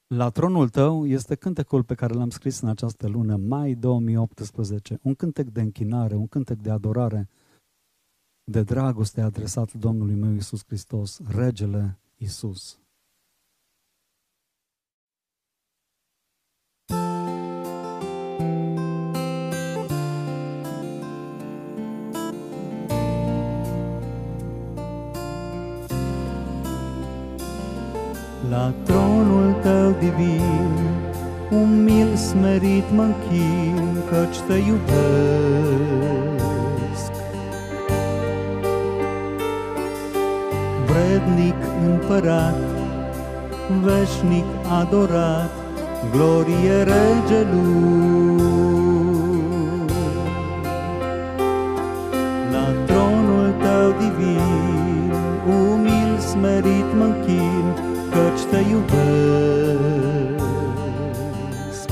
La tronul tău este cântecul pe care l-am scris în această lună, mai 2018, un cântec de închinare, un cântec de adorare, de dragoste adresat Domnului meu Iisus Hristos, Regele Iisus. La tronul tău divin, umil smerit mă închin, căci te iubesc. Vrednic împărat, veșnic adorat, glorie regelui. La tronul tău divin, umil smerit mă închin, căci te iubesc.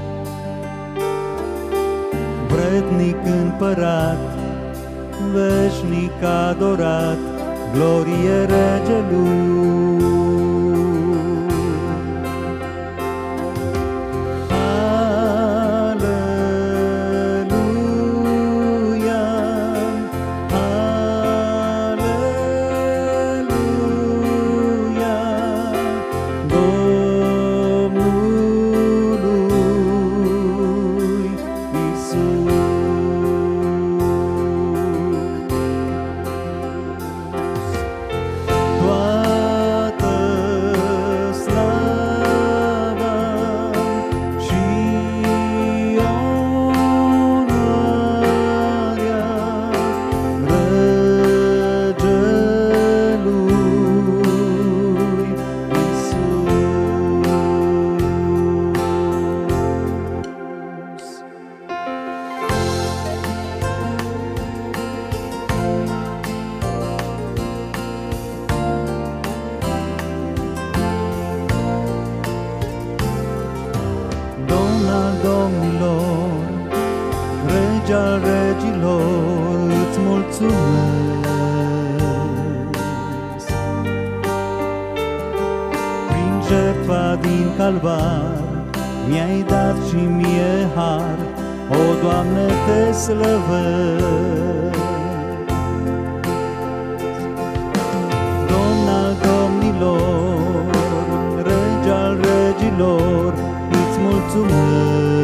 Vrednic împărat, veșnic adorat, glorie regelui. Domnilor, Rege al regilor, îți mulțumesc. Prin jertfa din calvar, mi-ai dat și mie har, o, Doamne, te slăvesc. Domn al domnilor, Rege al regilor, îți mulțumesc.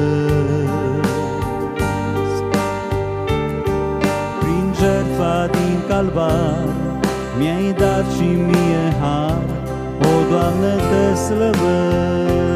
Prin jertfa din calvar, mi-ai dat și mie har, o, Doamne, te slăvesc.